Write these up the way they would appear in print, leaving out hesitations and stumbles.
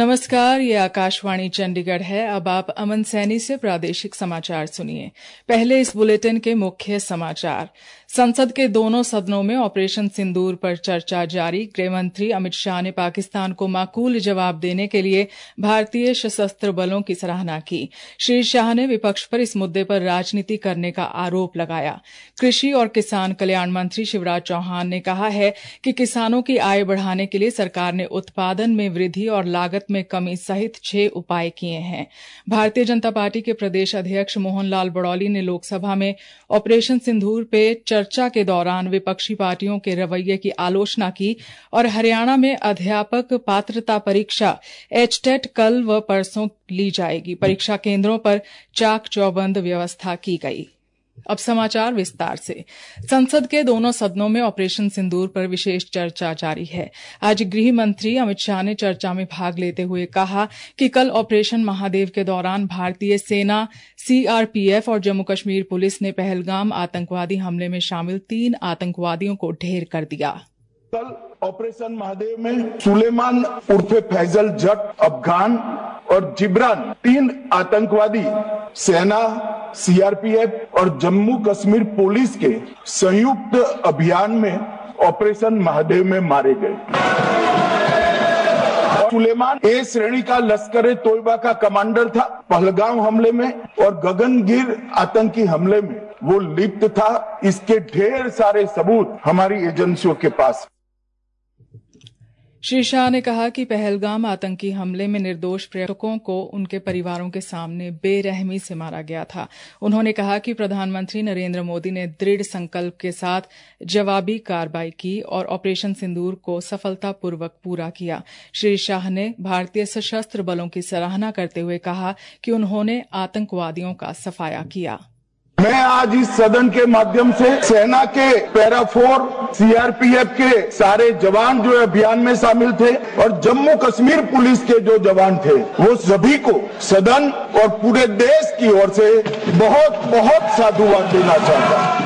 नमस्कार, ये आकाशवाणी चंडीगढ़ है। अब आप अमन सैनी से प्रादेशिक समाचार सुनिए। पहले इस बुलेटिन के मुख्य समाचार। संसद के दोनों सदनों में ऑपरेशन सिंदूर पर चर्चा जारी। गृहमंत्री अमित शाह ने पाकिस्तान को माकूल जवाब देने के लिए भारतीय सशस्त्र बलों की सराहना की। श्री शाह ने विपक्ष पर इस मुद्दे पर राजनीति करने का आरोप लगाया। कृषि और किसान कल्याण मंत्री शिवराज चौहान ने कहा है कि किसानों की आय बढ़ाने के लिए सरकार ने उत्पादन में वृद्धि और लागत में कमी सहित 6 उपाय किए हैं। भारतीय जनता पार्टी के प्रदेश अध्यक्ष मोहनलाल बड़ौली ने लोकसभा में ऑपरेशन सिंदूर पे चर्चा के दौरान विपक्षी पार्टियों के रवैये की आलोचना की और हरियाणा में अध्यापक पात्रता परीक्षा एचटेट कल व परसों ली जाएगी। परीक्षा केंद्रों पर चाक चौबंद व्यवस्था की गई। अब समाचार विस्तार से। संसद के दोनों सदनों में ऑपरेशन सिंदूर पर विशेष चर्चा जारी है। आज गृह मंत्री अमित शाह ने चर्चा में भाग लेते हुए कहा कि कल ऑपरेशन महादेव के दौरान भारतीय सेना, सीआरपीएफ और जम्मू कश्मीर पुलिस ने पहलगाम आतंकवादी हमले में शामिल 3 आतंकवादियों को ढेर कर दिया। कल ऑपरेशन महादेव में सुलेमान उर्फे फैजल जट अफगान और जिब्रान 3 आतंकवादी सेना, सीआरपीएफ और जम्मू कश्मीर पुलिस के संयुक्त अभियान में ऑपरेशन महादेव में मारे गए। सुलेमान ए श्रेणी का लश्कर तोयबा का कमांडर था। पहलगाम हमले में और गगनगिर आतंकी हमले में वो लिप्त था। इसके ढेर सारे सबूत हमारी एजेंसियों के पास। श्री शाह ने कहा कि पहलगाम आतंकी हमले में निर्दोष पर्यटकों को उनके परिवारों के सामने बेरहमी से मारा गया था। उन्होंने कहा कि प्रधानमंत्री नरेंद्र मोदी ने दृढ़ संकल्प के साथ जवाबी कार्रवाई की और ऑपरेशन सिंदूर को सफलतापूर्वक पूरा किया। श्री शाह ने भारतीय सशस्त्र बलों की सराहना करते हुए कहा कि उन्होंने आतंकवादियों का सफाया किया। मैं आज इस सदन के माध्यम से सेना के पैरा 4, सीआरपीएफ के सारे जवान जो अभियान में शामिल थे और जम्मू कश्मीर पुलिस के जो जवान थे, वो सभी को सदन और पूरे देश की ओर से बहुत बहुत साधुवाद देना चाहता हूं।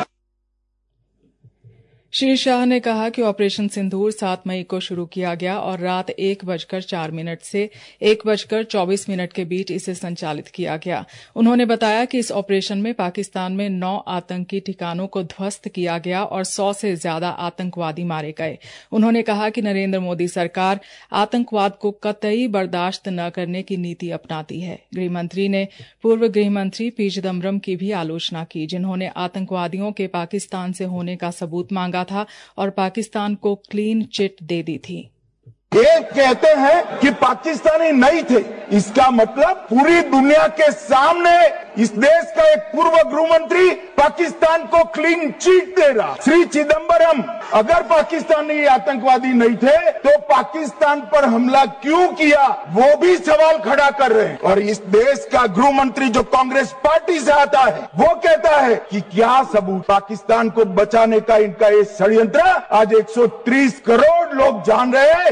श्री शाह ने कहा कि ऑपरेशन सिंदूर 7 मई को शुरू किया गया और रात 1:04 से 1:24 के बीच इसे संचालित किया गया। उन्होंने बताया कि इस ऑपरेशन में पाकिस्तान में 9 आतंकी ठिकानों को ध्वस्त किया गया और 100 से ज्यादा आतंकवादी मारे गए। उन्होंने कहा कि नरेंद्र मोदी सरकार आतंकवाद को कतई बर्दाश्त न करने की नीति अपनाती है। गृहमंत्री ने पूर्व गृहमंत्री पी चिदम्बरम की भी आलोचना की, जिन्होंने आतंकवादियों के पाकिस्तान से होने का सबूत मांगा था और पाकिस्तान को क्लीन चिट दे दी थी। ये कहते हैं कि पाकिस्तानी नहीं थे, इसका मतलब पूरी दुनिया के सामने इस देश का एक पूर्व गृह मंत्री पाकिस्तान को क्लीन चिट दे रहा। श्री चिदम्बरम अगर पाकिस्तानी आतंकवादी नहीं थे तो पाकिस्तान पर हमला क्यों किया, वो भी सवाल खड़ा कर रहे हैं। और इस देश का गृह मंत्री जो कांग्रेस पार्टी से आता है, वो कहता है कि क्या सबूत। पाकिस्तान को बचाने का इनका ये षड्यंत्र आज 130 करोड़ लोग जान रहे हैं।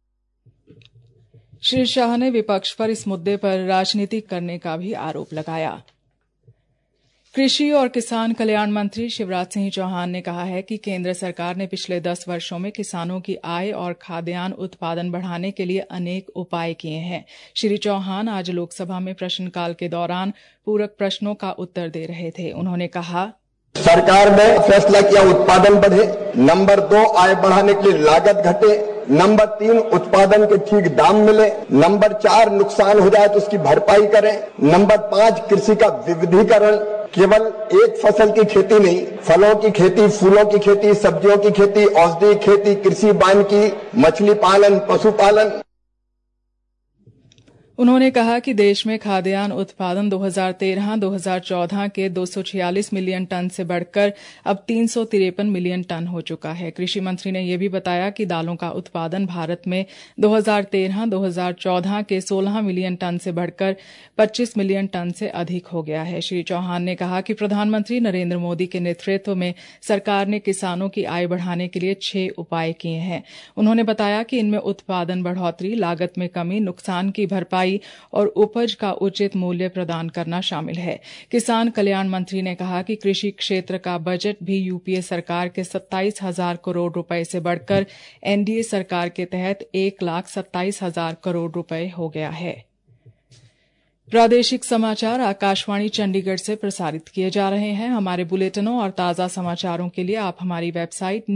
श्री शाह ने विपक्ष पर इस मुद्दे पर राजनीति करने का भी आरोप लगाया। कृषि और किसान कल्याण मंत्री शिवराज सिंह चौहान ने कहा है कि केंद्र सरकार ने पिछले 10 वर्षों में किसानों की आय और खाद्यान्न उत्पादन बढ़ाने के लिए अनेक उपाय किए हैं। श्री चौहान आज लोकसभा में प्रश्नकाल के दौरान पूरक प्रश्नों का उत्तर दे रहे थे। उन्होंने कहा, सरकार ने फैसला किया उत्पादन बढ़े, नंबर 2 आय बढ़ाने के लिए लागत घटे, नंबर 3 उत्पादन के ठीक दाम मिले, नंबर 4 नुकसान हो जाए तो उसकी भरपाई करें, नंबर 5 कृषि का विविधीकरण, केवल एक फसल की खेती नहीं, फलों की खेती, फूलों की खेती, सब्जियों की खेती, औषधि खेती, कृषि वानिकी, मछली पालन, पशुपालन। उन्होंने कहा कि देश में खाद्यान्न उत्पादन 2013-2014 के 246 मिलियन टन से बढ़कर अब 353 मिलियन टन हो चुका है। कृषि मंत्री ने यह भी बताया कि दालों का उत्पादन भारत में 2013-2014 के 16 मिलियन टन से बढ़कर 25 मिलियन टन से अधिक हो गया है। श्री चौहान ने कहा कि प्रधानमंत्री नरेंद्र मोदी के नेतृत्व में सरकार ने किसानों की आय बढ़ाने के लिए 6 उपाय किए हैं। उन्होंने बताया कि इनमें उत्पादन बढ़ोतरी, लागत में कमी, नुकसान की भरपाई सफाई और उपज का उचित मूल्य प्रदान करना शामिल है। किसान कल्याण मंत्री ने कहा कि कृषि क्षेत्र का बजट भी यूपीए सरकार के 27,000 करोड़ रुपए से बढ़कर एनडीए सरकार के तहत 1,27,000 करोड़ रुपए हो गया है। प्रादेशिक समाचार आकाशवाणी चंडीगढ़ से प्रसारित किए जा रहे हैं। हमारे बुलेटिनों और ताजा समाचारों के लिए आप हमारी वेबसाइट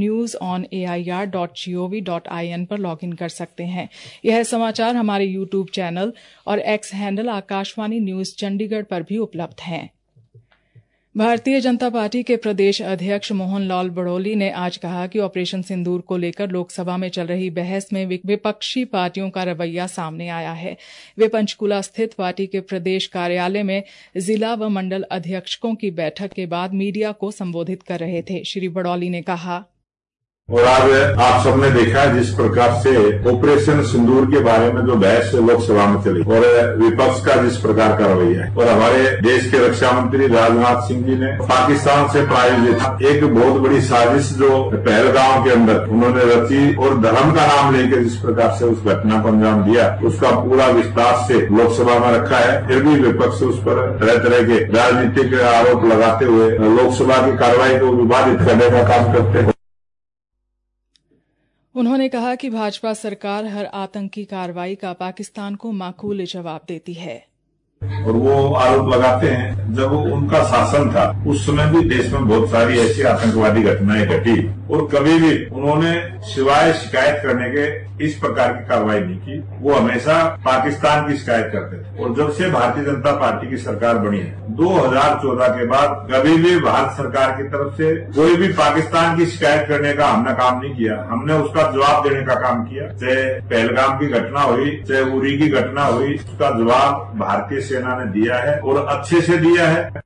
newsonair.gov.in पर लॉगिन कर सकते हैं। यह समाचार हमारे यूट्यूब चैनल और X handle Akashvani news Chandigarh पर भी उपलब्ध हैं। भारतीय जनता पार्टी के प्रदेश अध्यक्ष मोहन लाल बड़ौली ने आज कहा कि ऑपरेशन सिंदूर को लेकर लोकसभा में चल रही बहस में विपक्षी पार्टियों का रवैया सामने आया है। वे पंचकुला स्थित पार्टी के प्रदेश कार्यालय में जिला व मंडल अध्यक्षों की बैठक के बाद मीडिया को संबोधित कर रहे थे। श्री बड़ौली ने कहा, और आज आप सबने देखा जिस प्रकार से ऑपरेशन सिंदूर के बारे में जो बहस लोकसभा में चली और विपक्ष का जिस प्रकार का रवैया है, और हमारे देश के रक्षा मंत्री राजनाथ सिंह जी ने पाकिस्तान से प्रायोजित एक बहुत बड़ी साजिश जो पहलगाम के अंदर उन्होंने रची और धर्म का नाम लेकर जिस प्रकार से उस घटना को अंजाम दिया, उसका पूरा विस्तार से लोकसभा में रखा है। फिर भी विपक्ष उस पर तरह तरह के राजनीतिक आरोप लगाते हुए लोकसभा की कार्रवाई को विवादित करने का काम करते हैं। उन्होंने कहा कि भाजपा सरकार हर आतंकी कार्रवाई का पाकिस्तान को माकूल जवाब देती है। और वो आरोप लगाते हैं जब उनका शासन था उस समय भी देश में बहुत सारी ऐसी आतंकवादी घटनाएं घटी और कभी भी उन्होंने सिवाय शिकायत करने के इस प्रकार की कार्रवाई नहीं की। वो हमेशा पाकिस्तान की शिकायत करते थे। और जब से भारतीय जनता पार्टी की सरकार बनी है 2014 के बाद कभी भी भारत सरकार की तरफ से कोई भी पाकिस्तान की शिकायत करने का हमने काम नहीं किया। हमने उसका जवाब देने का काम किया। चाहे पहलगाम की घटना हुई, चाहे उरी की घटना हुई, उसका जवाब भारतीय सेना ने दिया है और अच्छे से दिया है।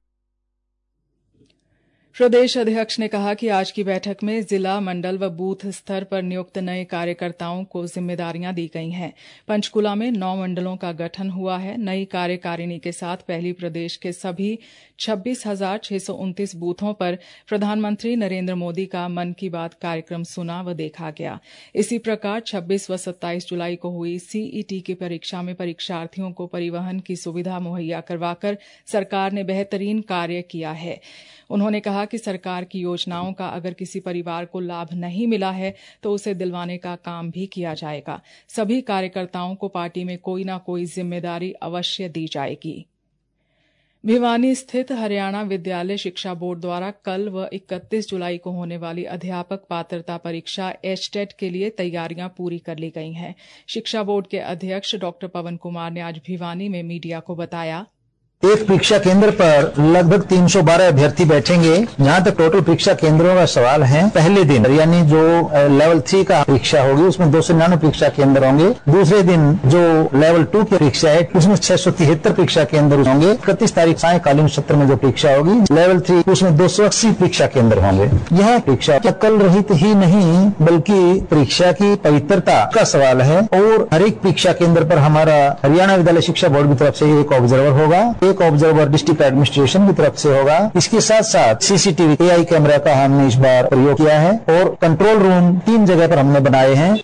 प्रदेश अध्यक्ष ने कहा कि आज की बैठक में जिला, मंडल व बूथ स्तर पर नियुक्त नए कार्यकर्ताओं को जिम्मेदारियां दी गई हैं। पंचकुला में 9 मंडलों का गठन हुआ है। नई कार्यकारिणी के साथ पहली प्रदेश के सभी 26,629 बूथों पर प्रधानमंत्री नरेंद्र मोदी का मन की बात कार्यक्रम सुना व देखा गया। इसी प्रकार 26 व 27 जुलाई को हुई सीईटी की परीक्षा में परीक्षार्थियों को परिवहन की सुविधा मुहैया करवाकर सरकार ने बेहतरीन कार्य किया है। उन्होंने कहा कि सरकार की योजनाओं का अगर किसी परिवार को लाभ नहीं मिला है तो उसे दिलवाने का काम भी किया जाएगा। सभी कार्यकर्ताओं को पार्टी में कोई न कोई जिम्मेदारी अवश्य दी जाएगी। भिवानी स्थित हरियाणा विद्यालय शिक्षा बोर्ड द्वारा कल व 31 जुलाई को होने वाली अध्यापक पात्रता परीक्षा एचटेट के लिए तैयारियां पूरी कर ली गई हैं। शिक्षा बोर्ड के अध्यक्ष डॉ पवन कुमार ने आज भिवानी में मीडिया को बताया, एक परीक्षा केंद्र पर लगभग 312 अभ्यर्थी बैठेंगे। जहाँ तक टोटल परीक्षा केंद्रों का सवाल है, पहले दिन यानी जो लेवल 3 का परीक्षा होगी उसमें 299 परीक्षा केंद्र होंगे। दूसरे दिन जो लेवल 2 की परीक्षा है उसमें 673 परीक्षा केंद्र होंगे। 31 तारीख सायंकालीन सत्र में जो परीक्षा होगी लेवल 3 उसमें 280 परीक्षा केंद्र होंगे। यह परीक्षा कल रहित ही नहीं बल्कि परीक्षा की पवित्रता का सवाल है। और हर एक परीक्षा केंद्र पर हमारा हरियाणा विद्यालय शिक्षा बोर्ड की तरफ से एक ऑब्जर्वर होगा, एक ऑब्जर्वर डिस्ट्रिक्ट एडमिनिस्ट्रेशन की तरफ से होगा। इसके साथ साथ सीसीटीवी एआई कैमरा का हमने इस बार प्रयोग किया है और कंट्रोल रूम 3 जगह पर हमने बनाए हैं।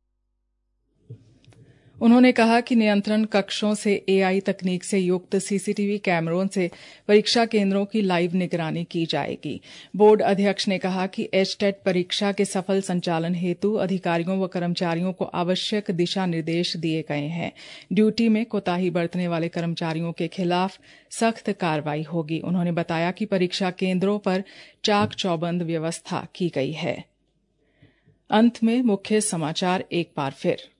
उन्होंने कहा कि नियंत्रण कक्षों से एआई तकनीक से युक्त सीसीटीवी कैमरों से परीक्षा केंद्रों की लाइव निगरानी की जाएगी। बोर्ड अध्यक्ष ने कहा कि एचटेट परीक्षा के सफल संचालन हेतु अधिकारियों व कर्मचारियों को आवश्यक दिशा निर्देश दिए गए हैं। ड्यूटी में कोताही बरतने वाले कर्मचारियों के खिलाफ सख्त कार्रवाई होगी। उन्होंने बताया कि परीक्षा केंद्रों पर चाक चौबंद व्यवस्था की गई है। अंत में मुख्य समाचार एक बार फिर।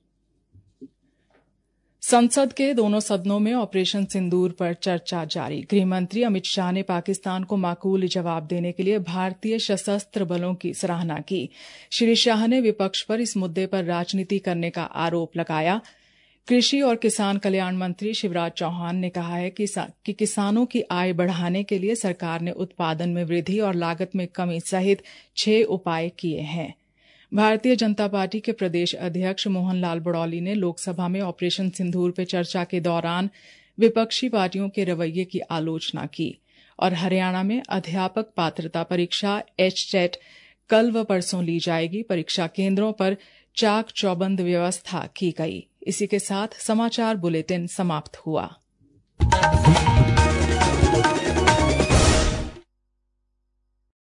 संसद के दोनों सदनों में ऑपरेशन सिंदूर पर चर्चा जारी। गृहमंत्री अमित शाह ने पाकिस्तान को माकूल जवाब देने के लिए भारतीय सशस्त्र बलों की सराहना की। श्री शाह ने विपक्ष पर इस मुद्दे पर राजनीति करने का आरोप लगाया। कृषि और किसान कल्याण मंत्री शिवराज चौहान ने कहा है कि किसानों की आय बढ़ाने के लिए सरकार ने उत्पादन में वृद्धि और लागत में कमी सहित 6 उपाय किए हैं। भारतीय जनता पार्टी के प्रदेश अध्यक्ष मोहन लाल बड़ौली ने लोकसभा में ऑपरेशन सिंदूर पर चर्चा के दौरान विपक्षी पार्टियों के रवैये की आलोचना की। और हरियाणा में अध्यापक पात्रता परीक्षा एचटेट कल व परसों ली जाएगी। परीक्षा केंद्रों पर चाक चौबंद व्यवस्था की गई। इसी के साथ समाचार बुलेटिन समाप्त हुआ।